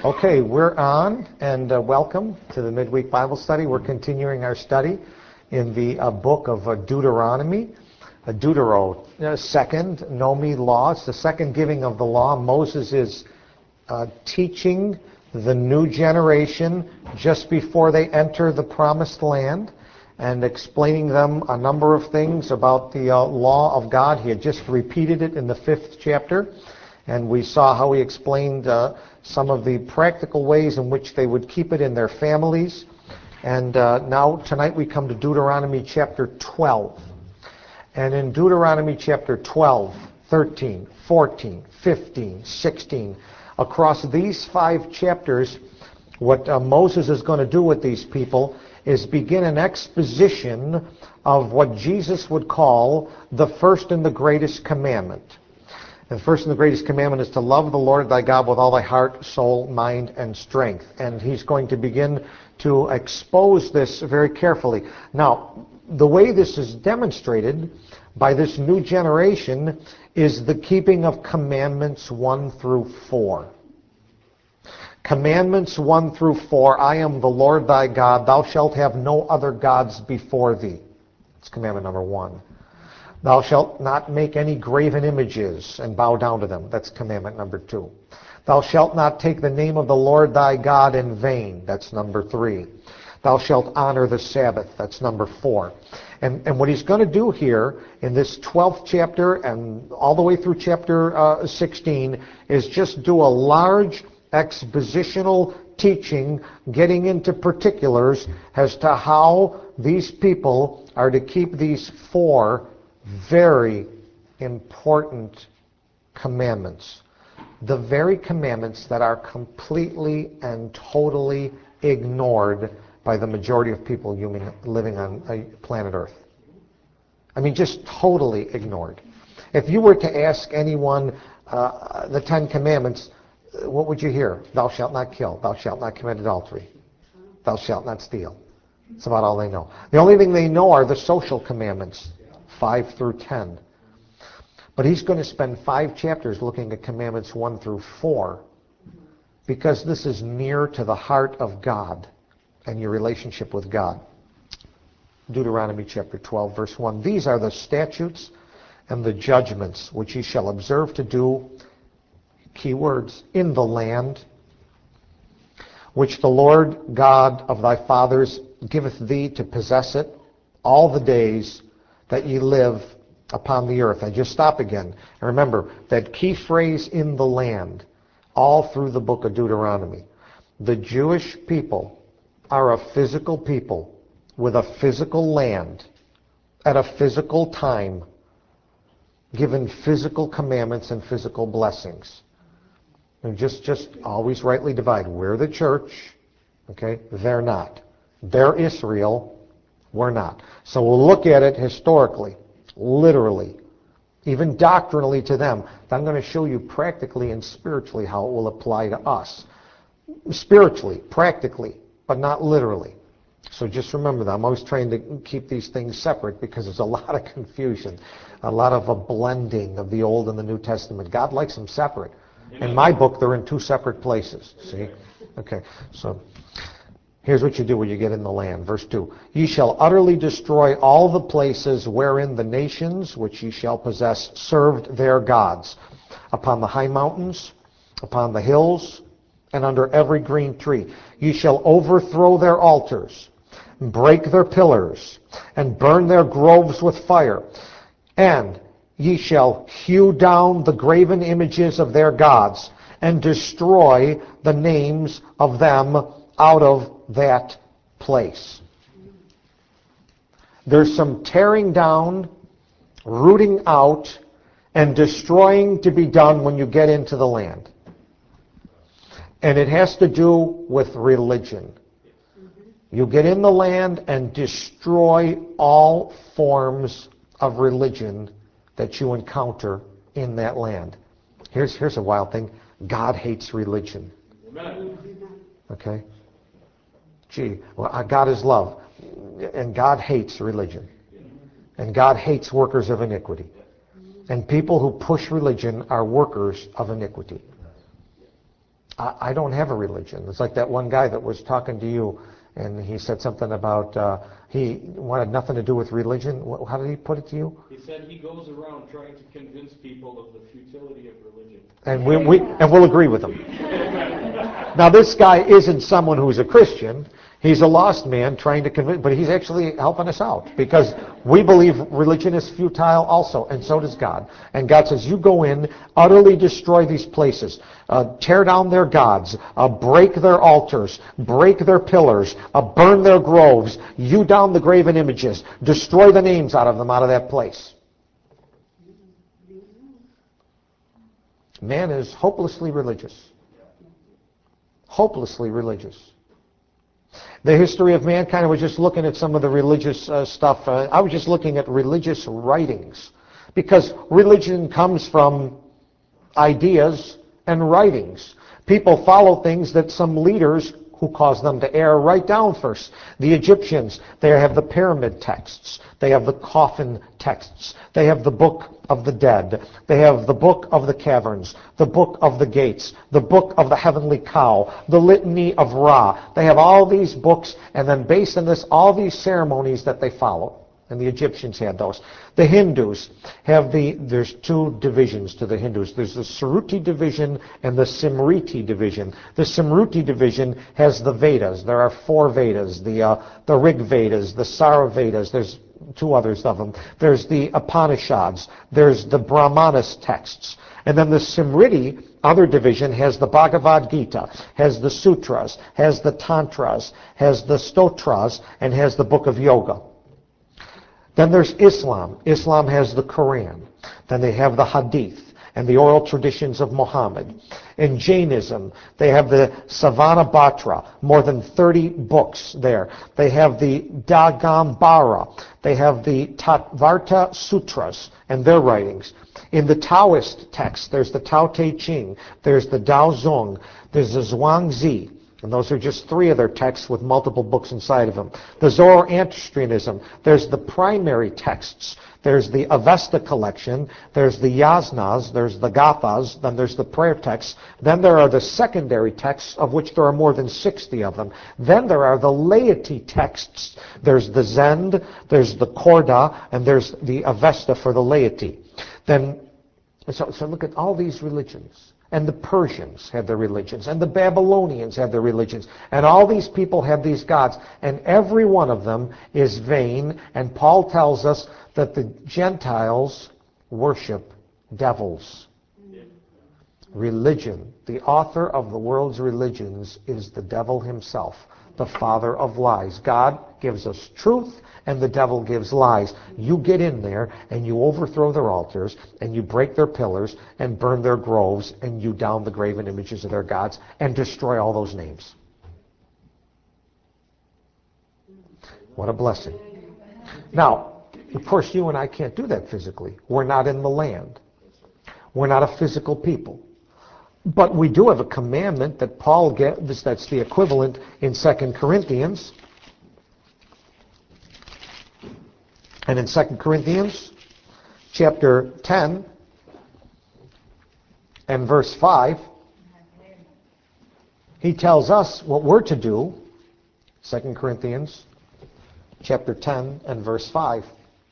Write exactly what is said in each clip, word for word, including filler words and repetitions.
Okay, we're on, and uh, welcome to the Midweek Bible Study. We're continuing our study in the uh, book of uh, Deuteronomy. Uh, Deutero, uh, second, Nomi law. It's the second giving of the law. Moses is uh, teaching the new generation just before they enter the promised land and explaining them a number of things about the uh, law of God. He had just repeated it in the fifth chapter, and we saw how he explained uh, some of the practical ways in which they would keep it in their families. And uh, now, tonight, we come to Deuteronomy chapter twelve. And in Deuteronomy chapter twelve, thirteen, fourteen, fifteen, sixteen, across these five chapters, what uh, Moses is going to do with these people is begin an exposition of what Jesus would call the first and the greatest commandment. The first and the greatest commandment is to love the Lord thy God with all thy heart, soul, mind, and strength. And he's going to begin to expose this very carefully. Now, the way this is demonstrated by this new generation is the keeping of commandments one through four. Commandments one through four, I am the Lord thy God, thou shalt have no other gods before thee. That's commandment number one. Thou shalt not make any graven images and bow down to them. That's commandment number two. Thou shalt not take the name of the Lord thy God in vain. That's number three. Thou shalt honor the Sabbath. That's number four. And, and what he's going to do here in this twelfth chapter and all the way through chapter uh, sixteen is just do a large expositional teaching, getting into particulars as to how these people are to keep these four very important commandments. The very commandments that are completely and totally ignored by the majority of people living on planet Earth. I mean, just totally ignored. If you were to ask anyone uh, the Ten Commandments, what would you hear? Thou shalt not kill. Thou shalt not commit adultery. Thou shalt not steal. That's about all they know. The only thing they know are the social commandments, five through ten. But he's going to spend five chapters looking at commandments one through four because this is near to the heart of God and your relationship with God. Deuteronomy chapter twelve, verse one. These are the statutes and the judgments which ye shall observe to do, key words, in the land which the Lord God of thy fathers giveth thee to possess it all the days that ye live upon the earth. I just stop again. And remember that key phrase, in the land, all through the book of Deuteronomy. The Jewish people are a physical people with a physical land at a physical time, given physical commandments and physical blessings. And just, just always rightly divide. We're the church, okay? They're not. They're Israel. We're not. So we'll look at it historically, literally, even doctrinally to them. I'm going to show you practically and spiritually how it will apply to us. Spiritually, practically, but not literally. So just remember that. I'm always trying to keep these things separate because there's a lot of confusion, a lot of a blending of the Old and the New Testament. God likes them separate. In my book, they're in two separate places. See? Okay, so here's what you do when you get in the land. Verse two. Ye shall utterly destroy all the places wherein the nations which ye shall possess served their gods, upon the high mountains, upon the hills, and under every green tree. Ye shall overthrow their altars, break their pillars, and burn their groves with fire. And ye shall hew down the graven images of their gods, and destroy the names of them out of that place. There's some tearing down, rooting out, and destroying to be done when you get into the land. And it has to do with religion. You get in the land and destroy all forms of religion that you encounter in that land. Here's, here's a wild thing. God hates religion. Okay? Gee, well, God is love. And God hates religion. And God hates workers of iniquity. And people who push religion are workers of iniquity. I, I don't have a religion. It's like that one guy that was talking to you, and he said something about uh, he wanted nothing to do with religion. Wh- How did he put it to you? He said he goes around trying to convince people of the futility of religion. And we, we and we'll agree with him. Now, this guy isn't someone who's a Christian. He's a lost man trying to convince, but he's actually helping us out because we believe religion is futile also, and so does God. And God says, you go in, utterly destroy these places, uh, tear down their gods, uh, break their altars, break their pillars, uh, burn their groves, hew down the graven images, destroy the names out of them out of that place. Man is hopelessly religious. Hopelessly religious. The history of mankind, I was just looking at some of the religious uh, stuff. Uh, I was just looking at religious writings. Because religion comes from ideas and writings. People follow things that some leaders who cause them to err write down first. The Egyptians, they have the pyramid texts. They have the coffin texts. They have the book of the dead. They have the book of the caverns, the book of the gates, the book of the heavenly cow, the litany of Ra. They have all these books, and then based on this, all these ceremonies that they follow. And the Egyptians had those. The Hindus have the, there's two divisions to the Hindus. There's the Suruti division and the Simriti division. The Simriti division has the Vedas. There are four Vedas, the, uh, the Rig Vedas, the Sara Vedas. There's two others of them. There's the Upanishads. There's the Brahmanas texts. And then the Simriti, other division, has the Bhagavad Gita, has the Sutras, has the Tantras, has the Stotras, and has the Book of Yoga. Then there's Islam. Islam has the Quran. Then they have the Hadith and the oral traditions of Muhammad. In Jainism, they have the Savanabhatra, more than thirty books there. They have the Dagambara. They have the Tattvarta Sutras and their writings. In the Taoist text, there's the Tao Te Ching, there's the Dao Zong, there's the Zhuangzi. And those are just three of their texts with multiple books inside of them. The Zoroastrianism, there's the primary texts. There's the Avesta collection. There's the Yasnas. There's the Gathas. Then there's the prayer texts. Then there are the secondary texts, of which there are more than sixty of them. Then there are the laity texts. There's the Zend. There's the Korda. And there's the Avesta for the laity. Then, so, so look at all these religions. And the Persians had their religions, and the Babylonians had their religions, and all these people had these gods, and every one of them is vain, and Paul tells us that the Gentiles worship devils. Religion, the author of the world's religions, is the devil himself, the father of lies. God gives us truth, and the devil gives lies. You get in there, and you overthrow their altars, and you break their pillars, and burn their groves, and you down the graven images of their gods, and destroy all those names. What a blessing. Now, of course, you and I can't do that physically. We're not in the land. We're not a physical people. But we do have a commandment that Paul gives, that's the equivalent in Second Corinthians. And in Second Corinthians chapter ten and verse five, he tells us what we're to do. Second Corinthians chapter ten and verse five.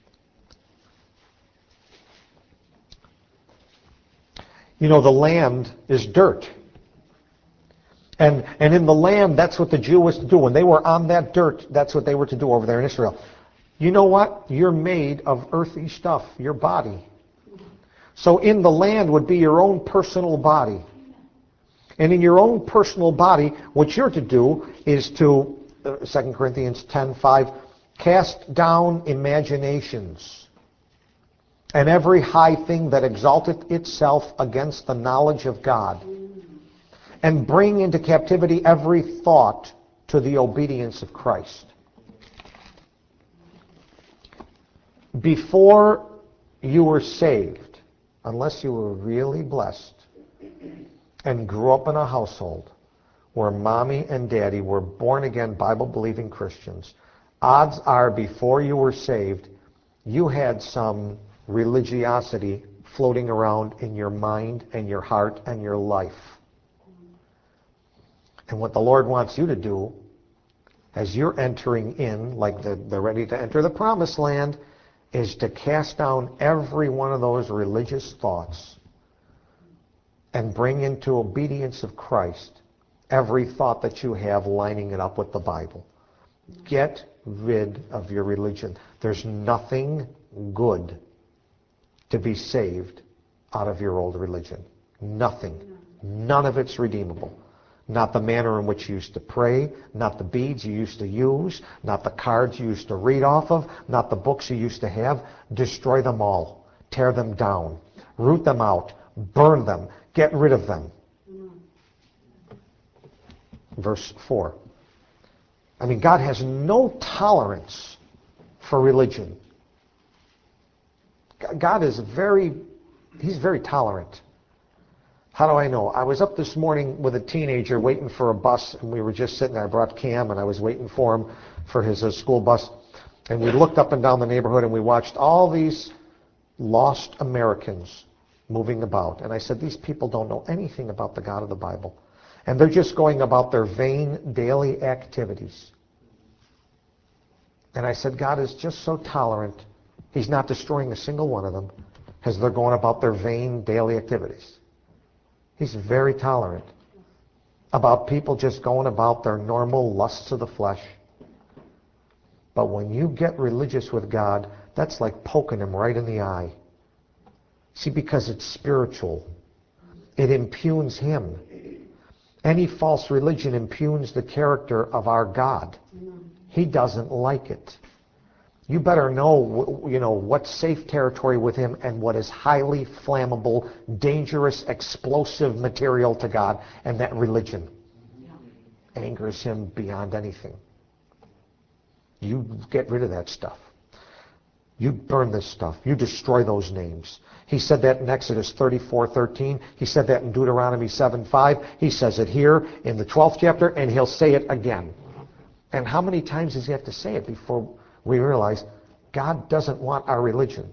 You know, the land is dirt. And, and in the land, that's what the Jew was to do. When they were on that dirt, that's what they were to do over there in Israel. You know what? You're made of earthy stuff, your body. So in the land would be your own personal body. And in your own personal body, what you're to do is to, uh, Second Corinthians ten five, cast down imaginations and every high thing that exalteth itself against the knowledge of God, and bring into captivity every thought to the obedience of Christ. Before you were saved, unless you were really blessed and grew up in a household where mommy and daddy were born-again, Bible-believing Christians, odds are before you were saved, you had some religiosity floating around in your mind and your heart and your life. And what the Lord wants you to do as you're entering in, like the, they're ready to enter the promised land, is to cast down every one of those religious thoughts and bring into obedience of Christ every thought that you have, lining it up with the Bible. Get rid of your religion. There's nothing good to be saved out of your old religion. Nothing. None of it's redeemable. Not the manner in which you used to pray, not the beads you used to use, not the cards you used to read off of, not the books you used to have. Destroy them all. Tear them down. Root them out. Burn them. Get rid of them. Verse four. I mean, God has no tolerance for religion. God is very, he's very tolerant. How do I know? I was up this morning with a teenager waiting for a bus, and we were just sitting there. I brought Cam, and I was waiting for him for his uh, school bus. And we looked up and down the neighborhood, and we watched all these lost Americans moving about. And I said, these people don't know anything about the God of the Bible. And they're just going about their vain daily activities. And I said, God is just so tolerant. He's not destroying a single one of them as they're going about their vain daily activities. He's very tolerant about people just going about their normal lusts of the flesh. But when you get religious with God, that's like poking him right in the eye. See, because it's spiritual. It impugns him. Any false religion impugns the character of our God. He doesn't like it. You better know, you know, what's safe territory with him and what is highly flammable, dangerous, explosive material to God, and that religion angers him beyond anything. You get rid of that stuff. You burn this stuff. You destroy those names. He said that in Exodus thirty-four thirteen. He said that in Deuteronomy seven five. He says it here in the twelfth chapter, and he'll say it again. And how many times does he have to say it before we realize God doesn't want our religion?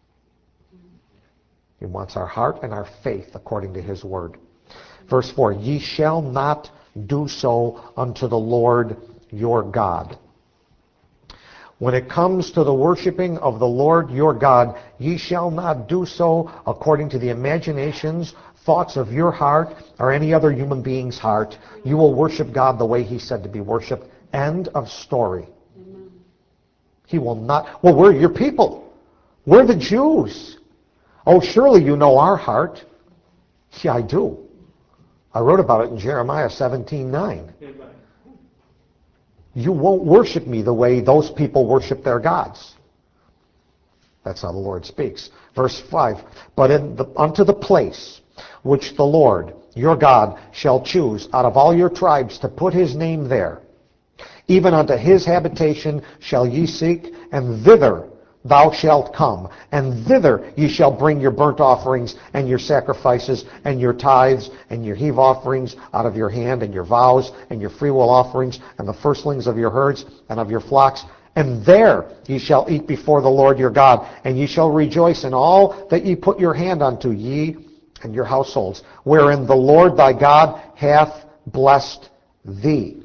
He wants our heart and our faith according to his word. Verse four, ye shall not do so unto the Lord your God. When it comes to the worshiping of the Lord your God, ye shall not do so according to the imaginations, thoughts of your heart, or any other human being's heart. You will worship God the way he said to be worshipped. End of story. Amen. He will not. Well, we're your people. We're the Jews. Oh, surely you know our heart. Yeah, I do. I wrote about it in Jeremiah seventeen nine. Amen. You won't worship me the way those people worship their gods. That's how the Lord speaks. Verse five, but in the, unto the place which the Lord your God shall choose out of all your tribes to put his name there, even unto his habitation shall ye seek, and thither thou shalt come, and thither ye shall bring your burnt offerings, and your sacrifices, and your tithes, and your heave offerings out of your hand, and your vows, and your freewill offerings, and the firstlings of your herds, and of your flocks. And there ye shall eat before the Lord your God, and ye shall rejoice in all that ye put your hand unto, ye and your households, wherein the Lord thy God hath blessed thee.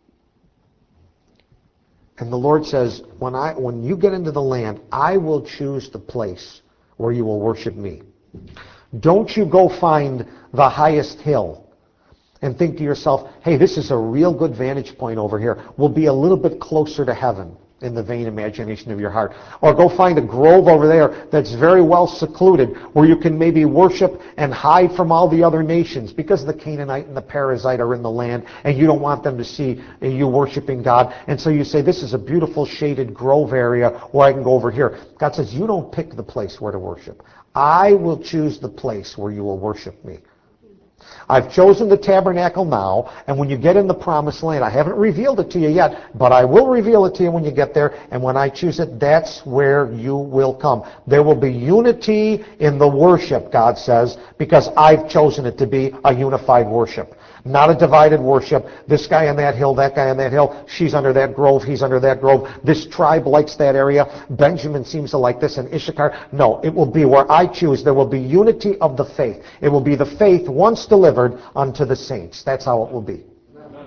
And the Lord says, when I, when you get into the land, I will choose the place where you will worship me. Don't you go find the highest hill and think to yourself, hey, this is a real good vantage point over here. We'll be a little bit closer to heaven in the vain imagination of your heart. Or go find a grove over there that's very well secluded where you can maybe worship and hide from all the other nations because the Canaanite and the Perizzite are in the land and you don't want them to see you worshiping God. And so you say, this is a beautiful shaded grove area where I can go over here. God says, you don't pick the place where to worship. I will choose the place where you will worship me. I've chosen the tabernacle now, and when you get in the promised land, I haven't revealed it to you yet, but I will reveal it to you when you get there, and when I choose it, that's where you will come. There will be unity in the worship, God says, because I've chosen it to be a unified worship. Not a divided worship. This guy on that hill, that guy on that hill, she's under that grove, he's under that grove. This tribe likes that area. Benjamin seems to like this, and Issachar. No, it will be where I choose. There will be unity of the faith. It will be the faith once delivered unto the saints. That's how it will be.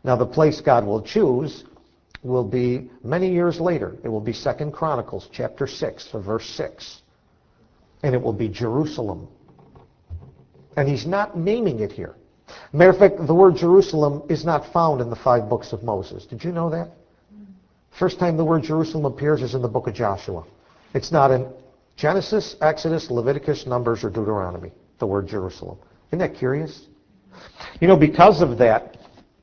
Now, the place God will choose will be many years later. It will be Second Chronicles chapter six, verse six. And it will be Jerusalem. And he's not naming it here. Matter of fact, the word Jerusalem is not found in the five books of Moses. Did you know that? First time the word Jerusalem appears is in the book of Joshua. It's not in Genesis, Exodus, Leviticus, Numbers, or Deuteronomy, the word Jerusalem. Isn't that curious? You know, because of that,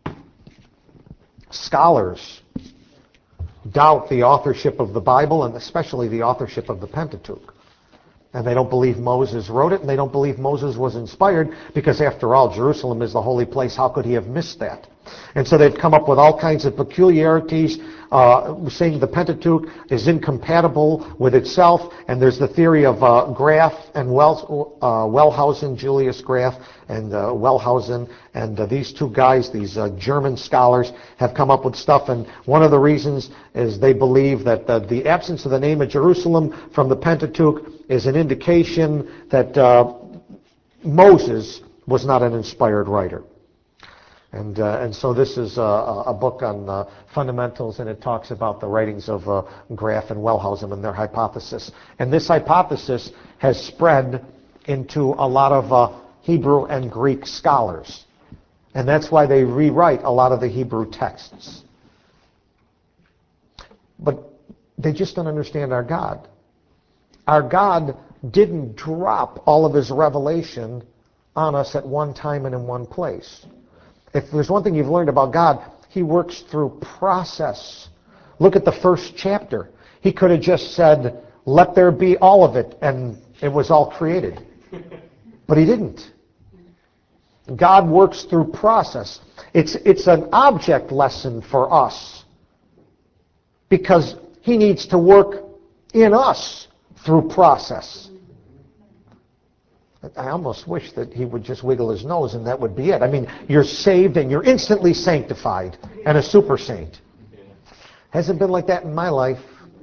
scholars doubt the authorship of the Bible, and especially the authorship of the Pentateuch. And they don't believe Moses wrote it, and they don't believe Moses was inspired, because after all, Jerusalem is the holy place. How could he have missed that? And so they've come up with all kinds of peculiarities, uh, saying the Pentateuch is incompatible with itself, and there's the theory of uh, Graf and Wel- uh, Wellhausen, Julius Graf and uh, Wellhausen, and uh, these two guys, these uh, German scholars, have come up with stuff, and one of the reasons is they believe that uh, the absence of the name of Jerusalem from the Pentateuch is an indication that uh, Moses was not an inspired writer. And uh, and so this is a, a book on uh, fundamentals, and it talks about the writings of uh, Graf and Wellhausen and their hypothesis. And this hypothesis has spread into a lot of uh, Hebrew and Greek scholars. And that's why they rewrite a lot of the Hebrew texts. But they just don't understand our God. Our God didn't drop all of his revelation on us at one time and in one place. If there's one thing you've learned about God, he works through process. Look at the first chapter. He could have just said, let there be all of it, and it was all created. But he didn't. God works through process. It's, it's an object lesson for us, because he needs to work in us through process. I almost wish that he would just wiggle his nose and that would be it. I mean, you're saved and you're instantly sanctified and a super saint. Hasn't been like that in my life.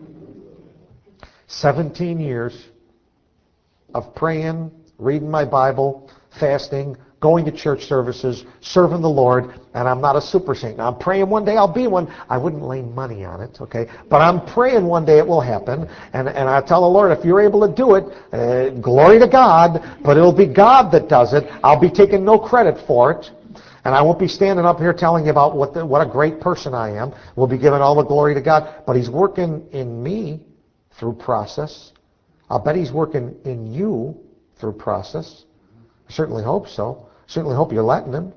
seventeen years of praying, reading my Bible, fasting, going to church services, serving the Lord, and I'm not a super saint. Now, I'm praying one day I'll be one. I wouldn't lay money on it, okay? But I'm praying one day it will happen, and, and I tell the Lord, if you're able to do it, uh, glory to God, but it'll be God that does it. I'll be taking no credit for it, and I won't be standing up here telling you about what, the, what a great person I am. We'll be giving all the glory to God, but he's working in me through process. I'll bet he's working in you through process. I certainly hope so. Certainly hope you're letting him.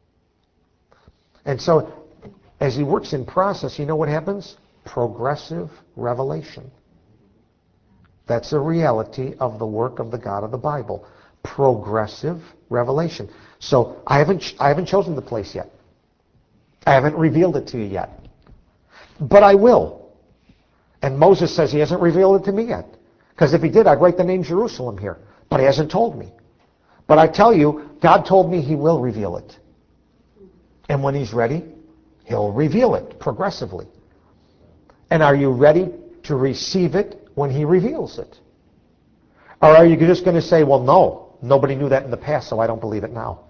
And so, as he works in process, you know what happens? Progressive revelation. That's a reality of the work of the God of the Bible. Progressive revelation. So, I haven't, I haven't chosen the place yet. I haven't revealed it to you yet. But I will. And Moses says he hasn't revealed it to me yet. Because if he did, I'd write the name Jerusalem here. But he hasn't told me. But I tell you, God told me he will reveal it. And when he's ready, he'll reveal it progressively. And are you ready to receive it when he reveals it? Or are you just going to say, well, no, nobody knew that in the past, so I don't believe it now?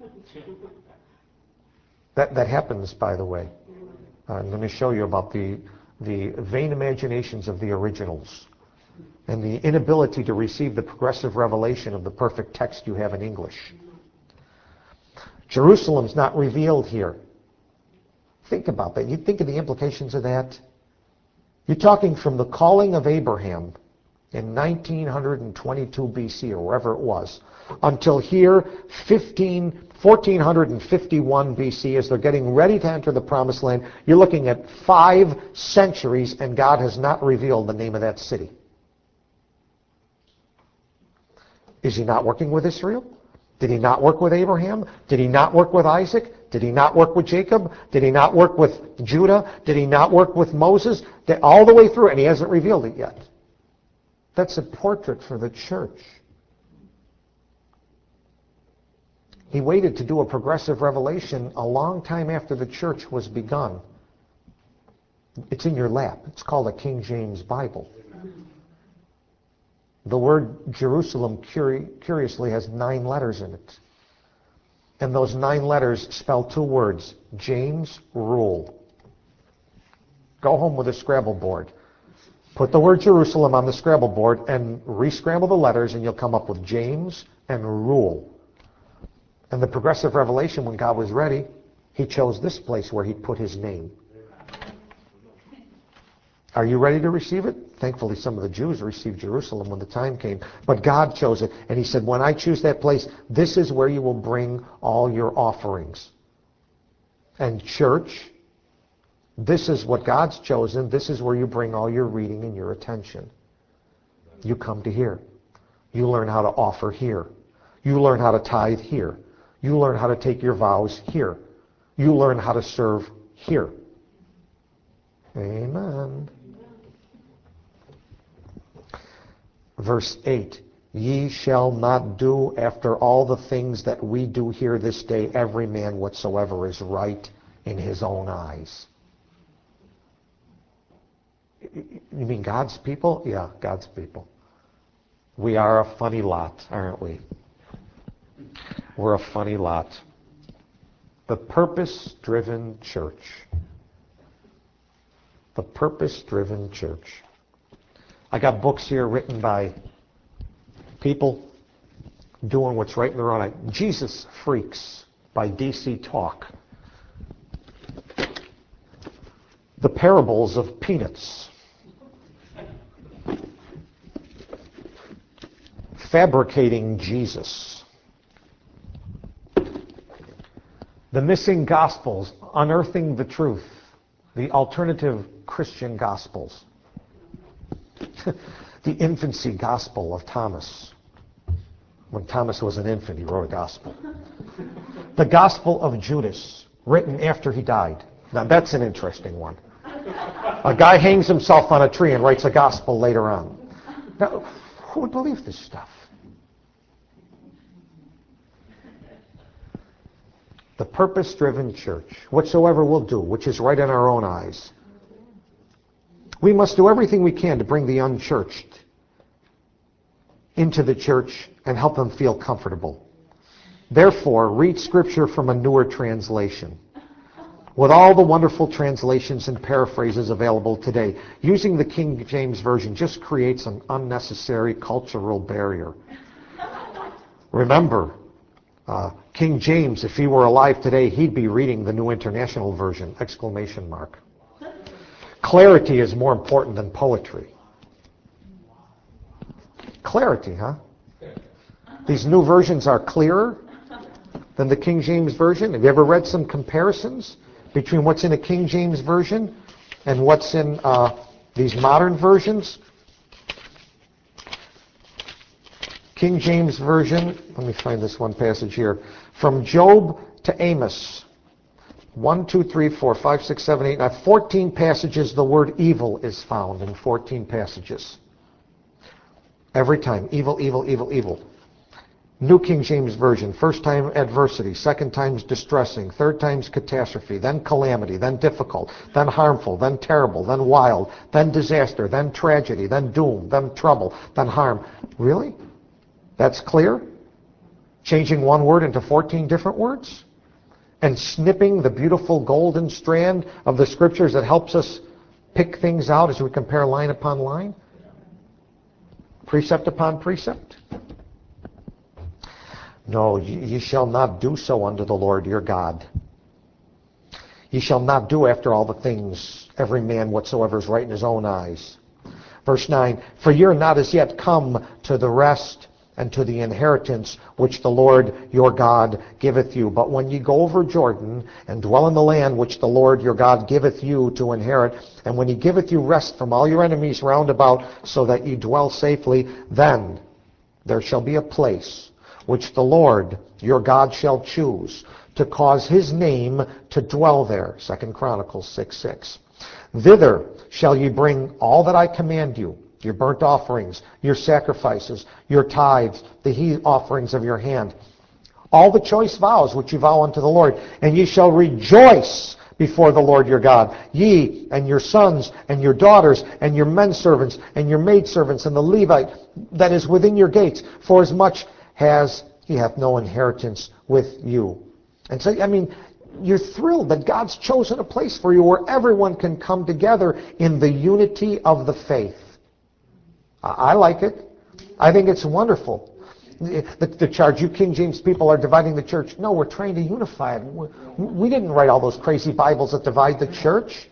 That, that happens, by the way. Uh, let me show you about the, the vain imaginations of the originals, and the inability to receive the progressive revelation of the perfect text you have in English. Jerusalem's not revealed here. Think about that. You think of the implications of that? You're talking from the calling of Abraham in nineteen twenty-two B C, or wherever it was, until here, fourteen fifty-one B C, as they're getting ready to enter the Promised Land. You're looking at five centuries, and God has not revealed the name of that city. Is he not working with Israel? Did he not work with Abraham? Did he not work with Isaac? Did he not work with Jacob? Did he not work with Judah? Did he not work with Moses? All the way through, and he hasn't revealed it yet. That's a portrait for the church. He waited to do a progressive revelation a long time after the church was begun. It's in your lap. It's called a King James Bible. The word Jerusalem, curiously, has nine letters in it. And those nine letters spell two words, James Rule. Go home with a Scrabble board. Put the word Jerusalem on the Scrabble board and re-scramble the letters, and you'll come up with James and Rule. And the progressive revelation, when God was ready, he chose this place where he put his name. Are you ready to receive it? Thankfully, some of the Jews received Jerusalem when the time came. But God chose it. And he said, when I choose that place, this is where you will bring all your offerings. And church, this is what God's chosen. This is where you bring all your reading and your attention. You come to here. You learn how to offer here. You learn how to tithe here. You learn how to take your vows here. You learn how to serve here. Amen. Verse eight, ye shall not do after all the things that we do here this day, every man whatsoever is right in his own eyes. You mean God's people? Yeah, God's people. We are a funny lot, aren't we? We're a funny lot. The purpose-driven church. The purpose-driven church. I got books here written by people doing what's right in their own eye. Jesus Freaks by D C Talk. The Parables of Peanuts. Fabricating Jesus. The Missing Gospels, Unearthing the Truth. The Alternative Christian Gospels. The Infancy Gospel of Thomas. When Thomas was an infant, he wrote a gospel. The Gospel of Judas, written after he died. Now that's an interesting one. A guy hangs himself on a tree and writes a gospel later on. Now, who would believe this stuff? The purpose-driven church, whatsoever we'll do, which is right in our own eyes. We must do everything we can to bring the unchurched into the church and help them feel comfortable. Therefore, read Scripture from a newer translation. With all the wonderful translations and paraphrases available today, using the King James Version just creates an unnecessary cultural barrier. Remember, uh, King James, if he were alive today, he'd be reading the New International Version, exclamation mark. Clarity is more important than poetry. Clarity, huh? These new versions are clearer than the King James Version. Have you ever read some comparisons between what's in a King James Version and what's in uh, these modern versions? King James Version, let me find this one passage here. From Job to Amos. One, two, three, four, five, six, seven, eight, nine. fourteen passages the word evil is found in fourteen passages. Every time. Evil, evil, evil, evil. New King James Version. First time adversity. Second time's distressing. Third time's catastrophe. Then calamity. Then difficult. Then harmful. Then terrible. Then wild. Then disaster. Then tragedy. Then doom. Then trouble. Then harm. Really? That's clear? Changing one word into fourteen different words? And snipping the beautiful golden strand of the Scriptures that helps us pick things out as we compare line upon line? Precept upon precept? No, ye shall not do so unto the Lord your God. Ye shall not do after all the things every man whatsoever is right in his own eyes. Verse nine, for ye are not as yet come to the rest and to the inheritance which the Lord your God giveth you. But when ye go over Jordan, and dwell in the land which the Lord your God giveth you to inherit, and when he giveth you rest from all your enemies round about, so that ye dwell safely, then there shall be a place which the Lord your God shall choose, to cause his name to dwell there. Second Chronicles six six. Thither shall ye bring all that I command you, your burnt offerings, your sacrifices, your tithes, the heave offerings of your hand, all the choice vows which you vow unto the Lord, and ye shall rejoice before the Lord your God, ye and your sons and your daughters and your men servants and your maidservants and the Levite that is within your gates, for as much as he hath no inheritance with you. And so, I mean, you're thrilled that God's chosen a place for you where everyone can come together in the unity of the faith. I like it. I think it's wonderful. The, the charge, you King James people are dividing the church. No, we're trying to unify it. We, we didn't write all those crazy Bibles that divide the church.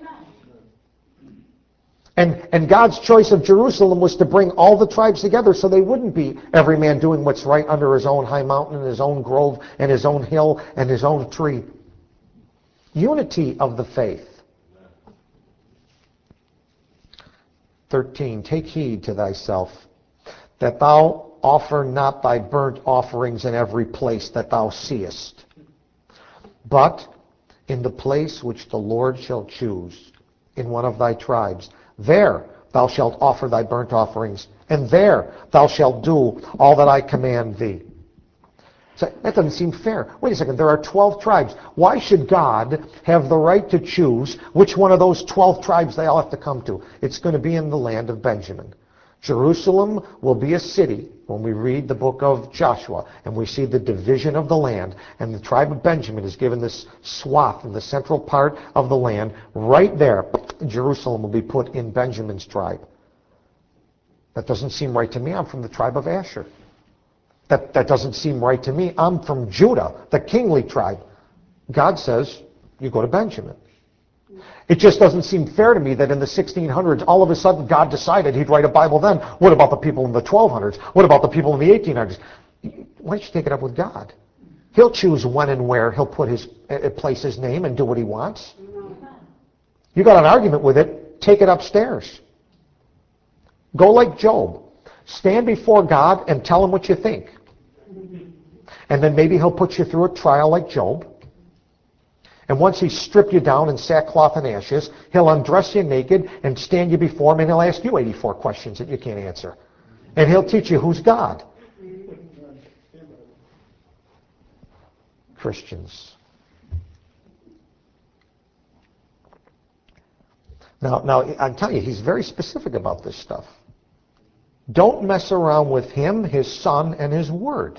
And, and God's choice of Jerusalem was to bring all the tribes together so they wouldn't be every man doing what's right under his own high mountain and his own grove and his own hill and his own tree. Unity of the faith. thirteen. Take heed to thyself, that thou offer not thy burnt offerings in every place that thou seest, but in the place which the Lord shall choose, in one of thy tribes. There thou shalt offer thy burnt offerings, and there thou shalt do all that I command thee. So that doesn't seem fair. Wait a second, there are twelve tribes. Why should God have the right to choose which one of those twelve tribes they all have to come to? It's going to be in the land of Benjamin. Jerusalem will be a city when we read the book of Joshua and we see the division of the land, and the tribe of Benjamin is given this swath in the central part of the land. Right there, Jerusalem will be put in Benjamin's tribe. That doesn't seem right to me. I'm from the tribe of Asher. That, that doesn't seem right to me. I'm from Judah, the kingly tribe. God says, you go to Benjamin. It just doesn't seem fair to me that in the sixteen hundreds, all of a sudden God decided he'd write a Bible then. What about the people in the twelve hundreds? What about the people in the eighteen hundreds? Why don't you take it up with God? He'll choose when and where he'll put his, uh, place his name and do what he wants. You got an argument with it, take it upstairs. Go like Job. Stand before God and tell him what you think. And then maybe he'll put you through a trial like Job. And once he's stripped you down in sackcloth and ashes, he'll undress you naked and stand you before him, and he'll ask you eighty-four questions that you can't answer. And he'll teach you who's God. Christians. Now, now, I'm telling you, he's very specific about this stuff. Don't mess around with him, his son, and his word.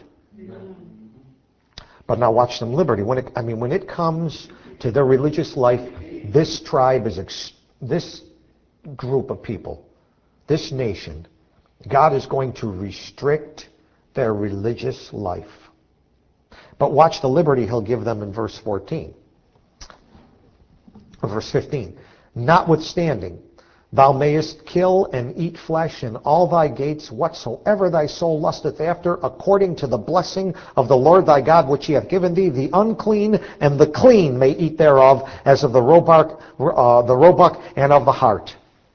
But now watch some liberty. When it, I mean, when it comes to their religious life, this tribe is, ex- this group of people, this nation, God is going to restrict their religious life. But watch the liberty he'll give them in verse fourteen. Or verse fifteen. Notwithstanding, thou mayest kill and eat flesh in all thy gates, whatsoever thy soul lusteth after, according to the blessing of the Lord thy God, which he hath given thee. The unclean and the clean may eat thereof, as of the roebuck, uh, the roebuck and of the hart.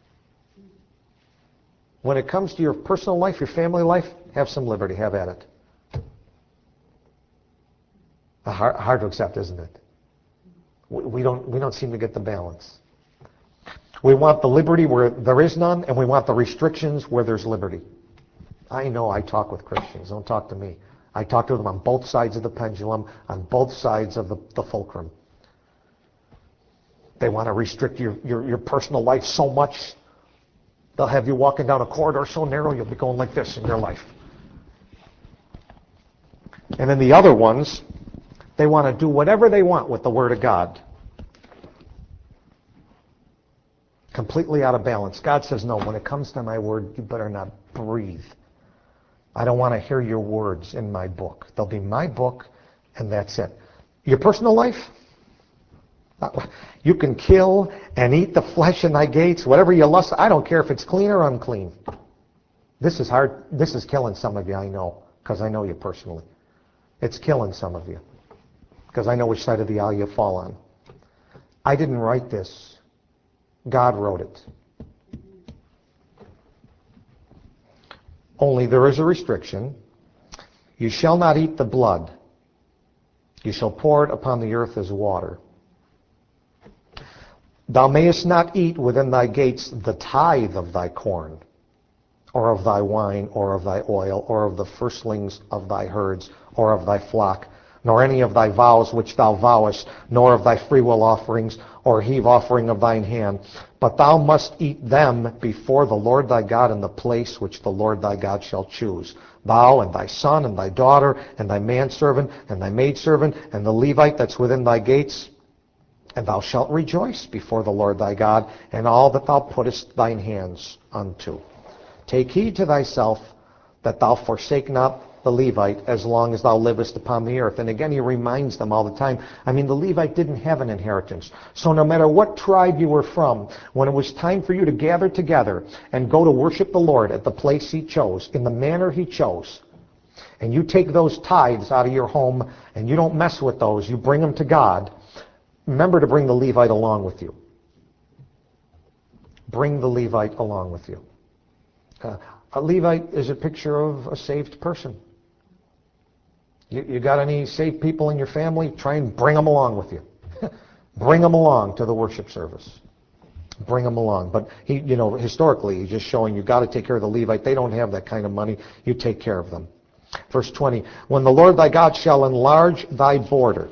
When it comes to your personal life, your family life, have some liberty. Have at it. Hard, hard to accept, isn't it? We, we don't. We don't seem to get the balance. We want the liberty where there is none, and we want the restrictions where there's liberty. I know I talk with Christians. Don't talk to me. I talk to them on both sides of the pendulum, on both sides of the, the fulcrum. They want to restrict your, your, your personal life so much, they'll have you walking down a corridor so narrow you'll be going like this in your life. And then the other ones, they want to do whatever they want with the Word of God. Completely out of balance. God says, no, when it comes to my word, you better not breathe. I don't want to hear your words in my book. They'll be my book, and that's it. Your personal life? You can kill and eat the flesh in thy gates, whatever you lust. I don't care if it's clean or unclean. This is hard. This is killing some of you, I know, because I know you personally. It's killing some of you, because I know which side of the aisle you fall on. I didn't write this. God wrote it. Only there is a restriction. You shall not eat the blood. You shall pour it upon the earth as water. Thou mayest not eat within thy gates the tithe of thy corn, or of thy wine, or of thy oil, or of the firstlings of thy herds, or of thy flock, nor any of thy vows which thou vowest, nor of thy freewill offerings, or heave offering of thine hand. But thou must eat them before the Lord thy God in the place which the Lord thy God shall choose. Thou and thy son and thy daughter and thy manservant and thy maidservant and the Levite that's within thy gates. And thou shalt rejoice before the Lord thy God in all that thou puttest thine hands unto. Take heed to thyself that thou forsake not the Levite as long as thou livest upon the earth. And again, he reminds them all the time. I mean, the Levite didn't have an inheritance. So no matter what tribe you were from, when it was time for you to gather together and go to worship the Lord at the place he chose, in the manner he chose, and you take those tithes out of your home and you don't mess with those, you bring them to God, remember to bring the Levite along with you. Bring the Levite along with you. Uh, a Levite is a picture of a saved person. You, you got any saved people in your family? Try and bring them along with you. Bring them along to the worship service. Bring them along. But he, you know, historically, he's just showing you got to take care of the Levite. They don't have that kind of money. You take care of them. Verse twenty, when the Lord thy God shall enlarge thy border,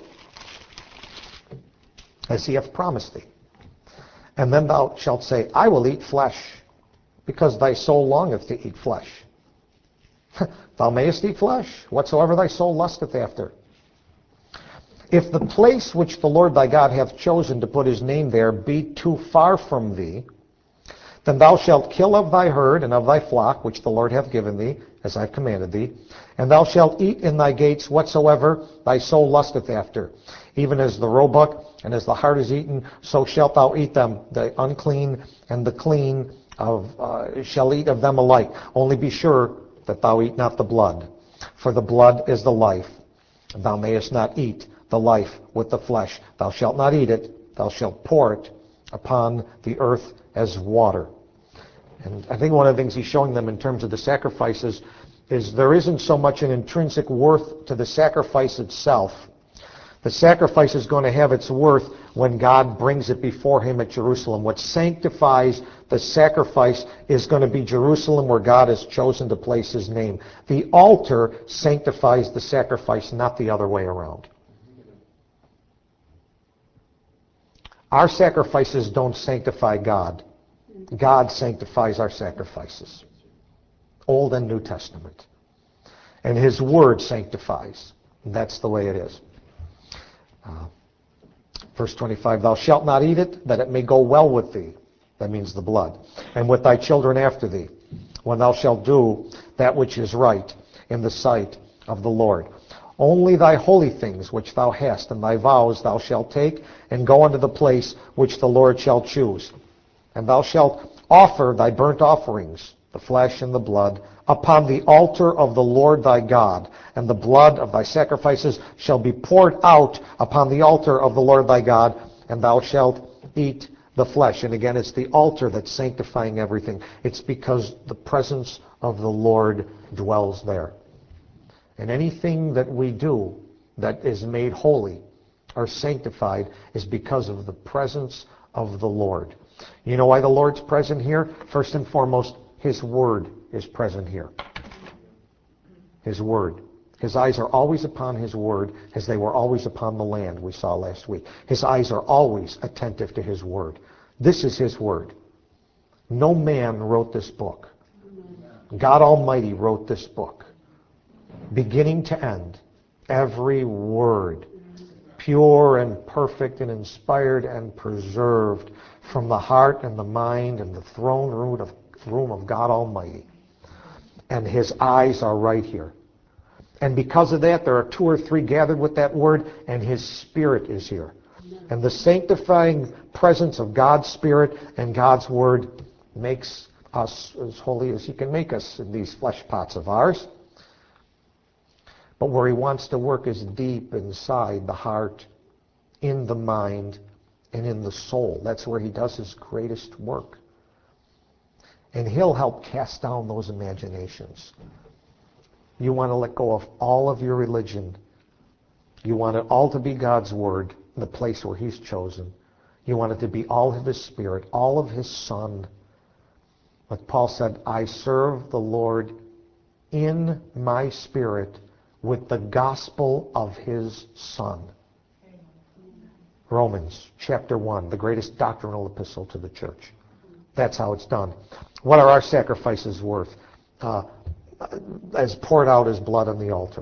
as he hath promised thee, and then thou shalt say, I will eat flesh, because thy soul longeth to eat flesh. Thou mayest eat flesh, whatsoever thy soul lusteth after. If the place which the Lord thy God hath chosen to put his name there be too far from thee, then thou shalt kill of thy herd and of thy flock, which the Lord hath given thee, as I have commanded thee, and thou shalt eat in thy gates whatsoever thy soul lusteth after. Even as the roebuck and as the hart is eaten, so shalt thou eat them. The unclean and the clean of, uh, shall eat of them alike. Only be sure that thou eat not the blood, for the blood is the life. Thou mayest not eat the life with the flesh. Thou shalt not eat it. Thou shalt pour it upon the earth as water. And I think one of the things he's showing them in terms of the sacrifices is there isn't so much an intrinsic worth to the sacrifice itself. The sacrifice is going to have its worth when God brings it before him at Jerusalem. What sanctifies the sacrifice is going to be Jerusalem, where God has chosen to place his name. The altar sanctifies the sacrifice, not the other way around. Our sacrifices don't sanctify God. God sanctifies our sacrifices. Old and New Testament. And his word sanctifies. And that's the way it is. Uh, verse twenty-five, thou shalt not eat it, that it may go well with thee. That means the blood. And with thy children after thee, when thou shalt do that which is right in the sight of the Lord. Only thy holy things which thou hast, and thy vows thou shalt take, and go unto the place which the Lord shall choose. And thou shalt offer thy burnt offerings, the flesh and the blood, upon the altar of the Lord thy God. And the blood of thy sacrifices shall be poured out upon the altar of the Lord thy God, and thou shalt eat the flesh. And again, it's the altar that's sanctifying everything. It's because the presence of the Lord dwells there. And anything that we do that is made holy or sanctified is because of the presence of the Lord. You know why the Lord's present here? First and foremost, his word is present here. His word. His eyes are always upon his word, as they were always upon the land, we saw last week. His eyes are always attentive to his word. This is his word. No man wrote this book. God Almighty wrote this book. Beginning to end, every word, pure and perfect and inspired and preserved from the heart and the mind and the throne room of, room of God Almighty. And his eyes are right here. And because of that, there are two or three gathered with that word, and his Spirit is here. And the sanctifying presence of God's Spirit and God's word makes us as holy as he can make us in these flesh pots of ours. But where he wants to work is deep inside the heart, in the mind, and in the soul. That's where he does his greatest work. And he'll help cast down those imaginations. You want to let go of all of your religion. You want it all to be God's word, the place where he's chosen. You want it to be all of his Spirit, all of his Son. Like Paul said, I serve the Lord in my spirit with the gospel of his Son. Romans chapter one, the greatest doctrinal epistle to the church. That's how it's done. What are our sacrifices worth? Uh, as poured out as blood on the altar.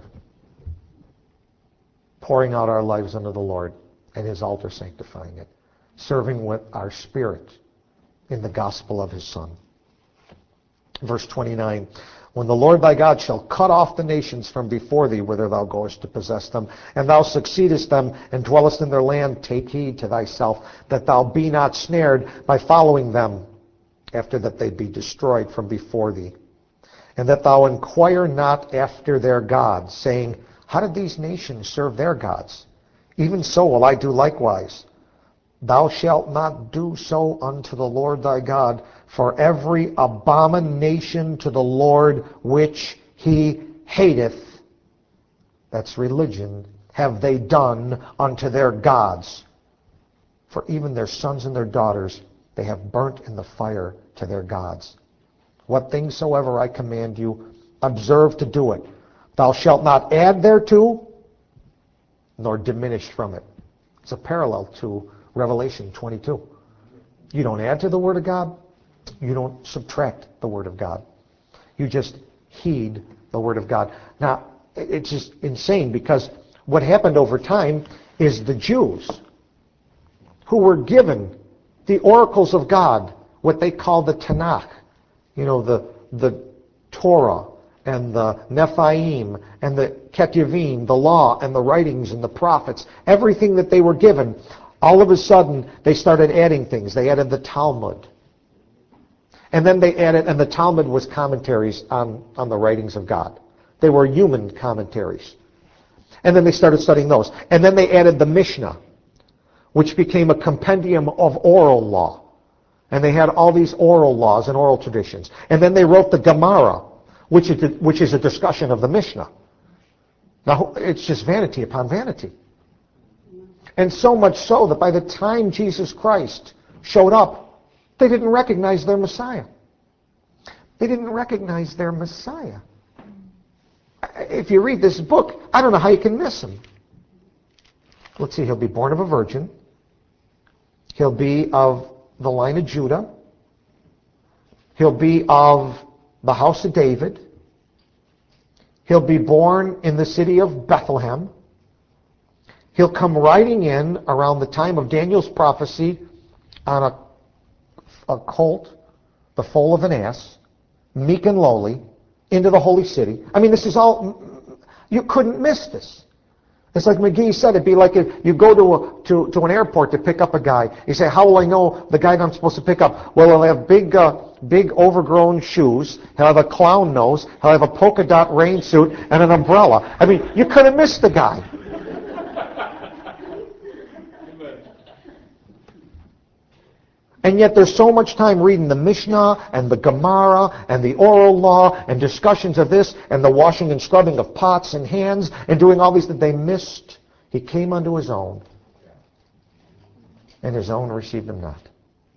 Pouring out our lives unto the Lord and His altar sanctifying it. Serving with our spirit in the gospel of His Son. Verse twenty-nine, when the Lord thy God shall cut off the nations from before thee, whither thou goest to possess them, and thou succeedest them, and dwellest in their land, take heed to thyself, that thou be not snared by following them, after that they be destroyed from before thee. And that thou inquire not after their gods, saying, how did these nations serve their gods? Even so will I do likewise. Thou shalt not do so unto the Lord thy God, for every abomination to the Lord which He hateth, that's religion, have they done unto their gods. For even their sons and their daughters they have burnt in the fire to their gods. What things soever I command you, observe to do it. Thou shalt not add thereto, nor diminish from it. It's a parallel to Revelation twenty-two. You don't add to the Word of God. You don't subtract the Word of God. You just heed the Word of God. Now, it's just insane because what happened over time is the Jews who were given the oracles of God, what they call the Tanakh, you know, the, the Torah and the Nephiim and the Ketuvim, the law and the writings and the prophets, everything that they were given, all of a sudden they started adding things. They added the Talmud. And then they added, and the Talmud was commentaries on, on the writings of God. They were human commentaries. And then they started studying those. And then they added the Mishnah, which became a compendium of oral law. And they had all these oral laws and oral traditions. And then they wrote the Gemara, which is, which is a discussion of the Mishnah. Now, it's just vanity upon vanity. And so much so that by the time Jesus Christ showed up, they didn't recognize their Messiah. They didn't recognize their Messiah. If you read this book, I don't know how you can miss him. Let's see, he'll be born of a virgin. He'll be of the line of Judah. He'll be of the house of David. He'll be born in the city of Bethlehem. He'll come riding in around the time of Daniel's prophecy on a, a colt, the foal of an ass, meek and lowly, into the holy city. I mean, this is all, you couldn't miss this. It's like McGee said, it'd be like if you go to, a, to, to an airport to pick up a guy. You say, how will I know the guy that I'm supposed to pick up? Well, he'll have big, uh, big overgrown shoes. He'll have a clown nose. He'll have a polka dot rain suit and an umbrella. I mean, you couldn't miss the guy. And yet there's so much time reading the Mishnah and the Gemara and the oral law and discussions of this and the washing and scrubbing of pots and hands and doing all these that they missed. He came unto his own, and his own received him not.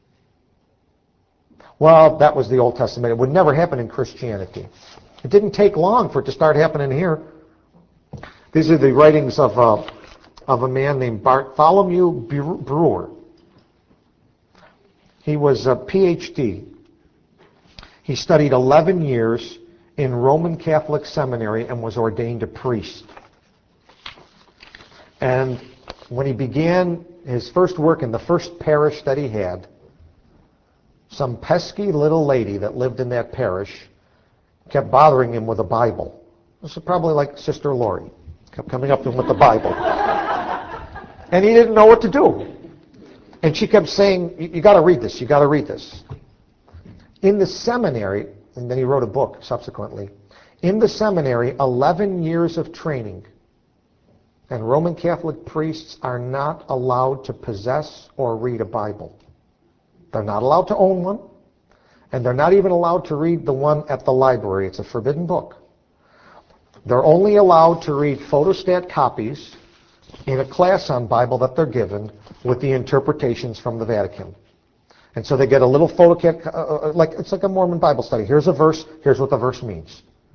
Well, that was the Old Testament. It would never happen in Christianity. It didn't take long for it to start happening here. These are the writings of, uh, of a man named Bartholomew Brewer. He was a P H D. He studied eleven years in Roman Catholic seminary and was ordained a priest. And when he began his first work in the first parish that he had, some pesky little lady that lived in that parish kept bothering him with a Bible. This is probably like Sister Lori. Kept coming up to him with the Bible. And he didn't know what to do. And she kept saying, you got to read this, you got to read this. In the seminary, and then he wrote a book subsequently, in the seminary, eleven years of training, and Roman Catholic priests are not allowed to possess or read a Bible. They're not allowed to own one, and they're not even allowed to read the one at the library. It's a forbidden book. They're only allowed to read photostat copies in a class on Bible that they're given with the interpretations from the Vatican. And so they get a little photocat, uh, like it's like a Mormon Bible study. Here's a verse, here's what the verse means.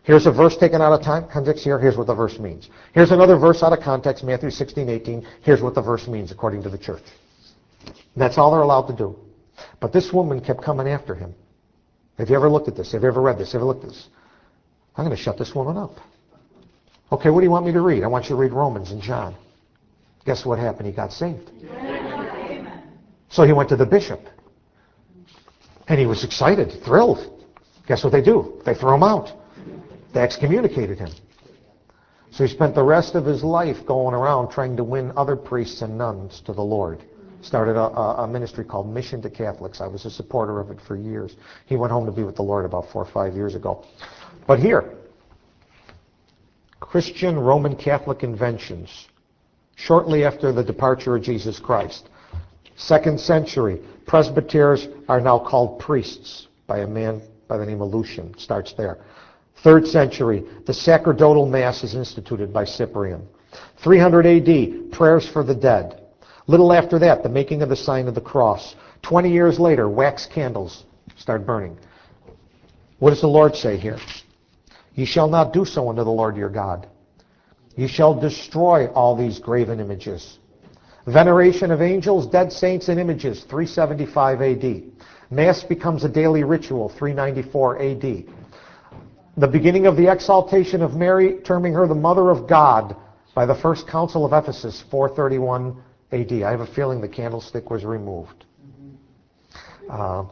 Here's a verse taken out of time, context here. Here's what the verse means. Here's another verse out of context, Matthew sixteen, eighteen. Here's what the verse means according to the church. That's all they're allowed to do. But this woman kept coming after him. Have you ever looked at this? Have you ever read this? Have you ever looked at this? I'm going to shut this woman up. Okay, what do you want me to read? I want you to read Romans and John. Guess what happened? He got saved. Amen. So he went to the bishop. And he was excited, thrilled. Guess what they do? They throw him out. They excommunicated him. So he spent the rest of his life going around trying to win other priests and nuns to the Lord. Started a, a ministry called Mission to Catholics. I was a supporter of it for years. He went home to be with the Lord about four or five years ago. But here, Christian Roman Catholic inventions, shortly after the departure of Jesus Christ. Second century, presbyters are now called priests by a man by the name of Lucian. Starts there. Third century, the sacerdotal mass is instituted by Cyprian. three hundred A D, prayers for the dead. Little after that, the making of the sign of the cross. Twenty years later, wax candles start burning. What does the Lord say here? Ye shall not do so unto the Lord your God. Ye shall destroy all these graven images. Veneration of angels, dead saints, and images, three seventy-five A D. Mass becomes a daily ritual, three ninety-four A D. The beginning of the exaltation of Mary, terming her the Mother of God, by the First Council of Ephesus, four thirty-one A D. I have a feeling the candlestick was removed. Uh,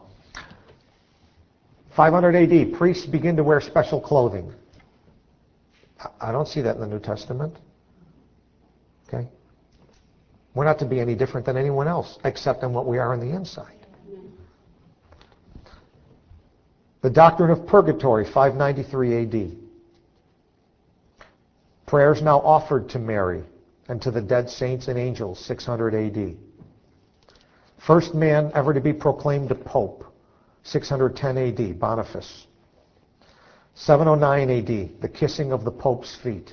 five hundred A D, priests begin to wear special clothing. I don't see that in the New Testament. Okay? We're not to be any different than anyone else, except in what we are on the inside. The doctrine of purgatory, five ninety-three A D. Prayers now offered to Mary and to the dead saints and angels, six hundred A D. First man ever to be proclaimed a pope, six hundred ten A D, Boniface. seven oh nine A D, the kissing of the Pope's feet.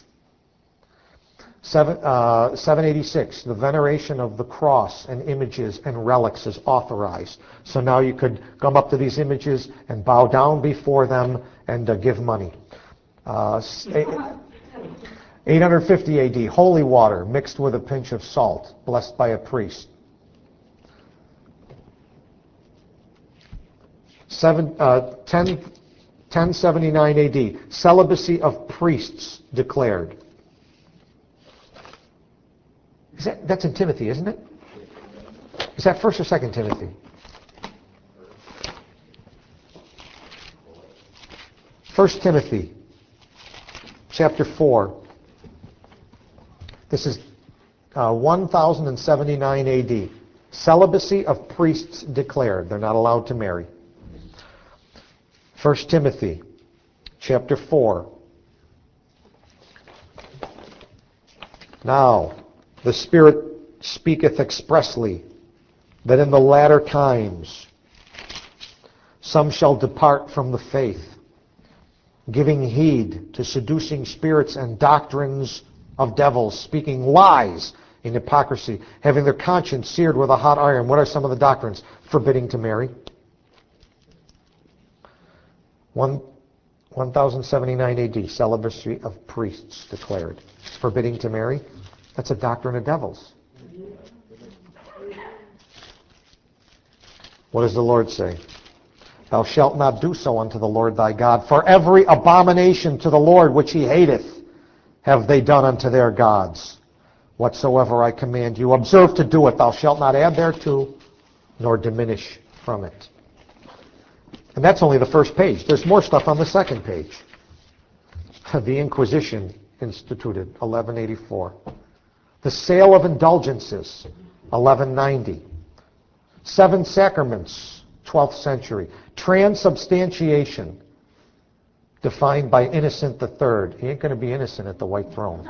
Seven, uh, seven eighty-six, the veneration of the cross and images and relics is authorized. So now you could come up to these images and bow down before them and uh, give money. Uh, eight hundred fifty A D, holy water mixed with a pinch of salt, blessed by a priest. Seven, uh, ten, ten seventy-nine A D, celibacy of priests declared. Is that, that's in Timothy, isn't it? Is that First or Second Timothy? First Timothy, chapter four. This is uh, one thousand seventy-nine A D. Celibacy of priests declared. They're not allowed to marry. First Timothy, chapter four. Now, the Spirit speaketh expressly that in the latter times some shall depart from the faith, giving heed to seducing spirits and doctrines of devils, speaking lies in hypocrisy, having their conscience seared with a hot iron. What are some of the doctrines? Forbidding to marry. One, one thousand seventy-nine A D, celibacy of priests declared. Forbidding to marry. That's a doctrine of devils. What does the Lord say? Thou shalt not do so unto the Lord thy God, for every abomination to the Lord which he hateth have they done unto their gods. Whatsoever I command you, observe to do it. Thou shalt not add thereto, nor diminish from it. And that's only the first page. There's more stuff on the second page. The Inquisition instituted, eleven eighty-four. The sale of indulgences, eleven ninety. Seven sacraments, twelfth century. Transubstantiation, defined by Innocent the Third. He ain't going to be innocent at the White Throne.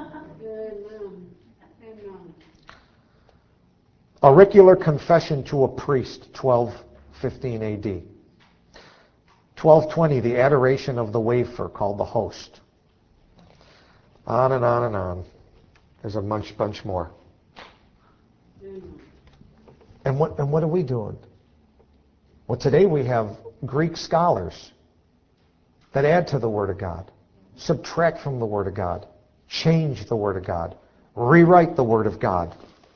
Auricular confession to a priest, twelve fifteen A D. twelve twenty, the adoration of the wafer called the host. On and on and on. There's a bunch, bunch more. And what, and what are we doing? Well, today we have Greek scholars that add to the Word of God, subtract from the Word of God, change the Word of God, rewrite the Word of God.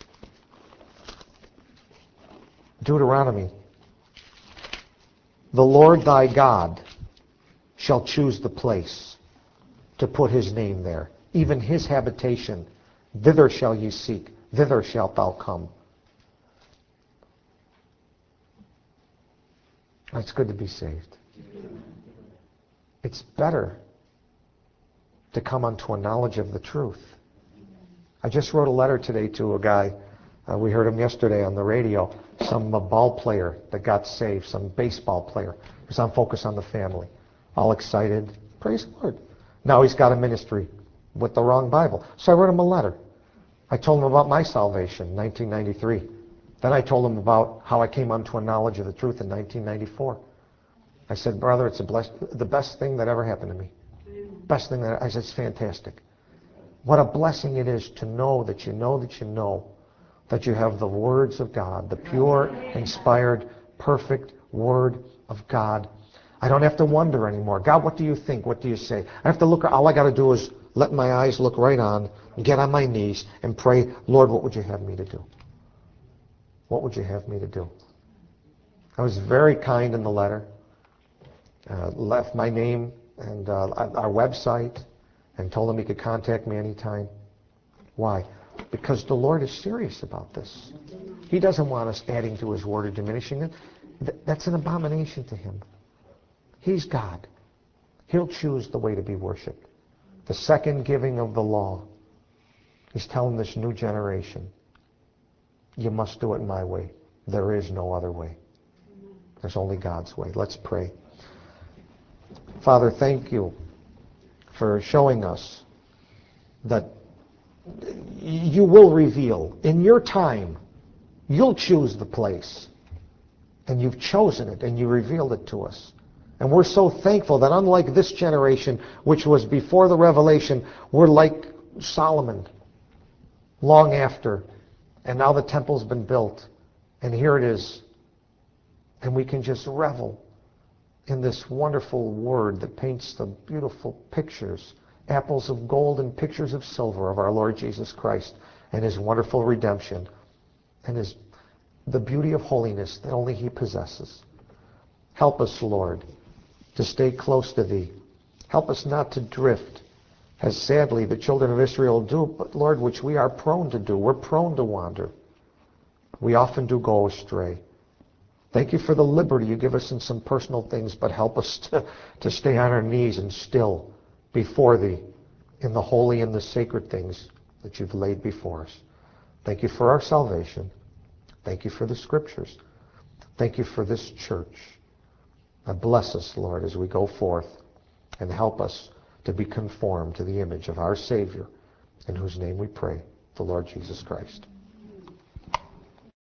Deuteronomy. The Lord thy God shall choose the place to put his name there, even his habitation. Thither shall ye seek, thither shalt thou come. It's good to be saved. It's better to come unto a knowledge of the truth. I just wrote a letter today to a guy. Uh, we heard him yesterday on the radio. Some uh, ball player that got saved, some baseball player. Because I'm focused on the family. All excited. Praise the Lord. Now he's got a ministry with the wrong Bible. So I wrote him a letter. I told him about my salvation, nineteen ninety-three. Then I told him about how I came unto a knowledge of the truth in nineteen ninety-four. I said, brother, it's a bless- the best thing that ever happened to me. Best thing that I said, it's fantastic. What a blessing it is to know that you know that you know that you have the words of God, the pure, inspired, perfect Word of God. I don't have to wonder anymore. God, what do you think? What do you say? I have to look. All I got to do is let my eyes look right on, get on my knees, and pray, Lord, what would you have me to do? What would you have me to do? I was very kind in the letter. Uh, left my name and uh, our website and told him he could contact me anytime. Why? Because the Lord is serious about this. He doesn't want us adding to his word or diminishing it. Th- that's an abomination to him. He's God. He'll choose the way to be worshipped. The second giving of the law. He's telling this new generation, you must do it my way. There is no other way. There's only God's way. Let's pray. Father, thank you for showing us that you will reveal in your time. You'll choose the place. And you've chosen it and you revealed it to us. And we're so thankful that unlike this generation, which was before the revelation, we're like Solomon, long after. And now the temple's been built. And here it is. And we can just revel in this wonderful word that paints the beautiful pictures, apples of gold and pictures of silver of our Lord Jesus Christ and his wonderful redemption and his the beauty of holiness that only he possesses. Help us, Lord, to stay close to thee. Help us not to drift, as sadly the children of Israel do, but Lord, which we are prone to do. We're prone to wander. We often do go astray. Thank you for the liberty you give us in some personal things, but help us to, to stay on our knees and still before thee in the holy and the sacred things that you've laid before us. Thank you for our salvation. Thank you for the scriptures. Thank you for this church. And bless us, Lord, as we go forth, and help us to be conformed to the image of our Savior, in whose name we pray, the Lord Jesus Christ.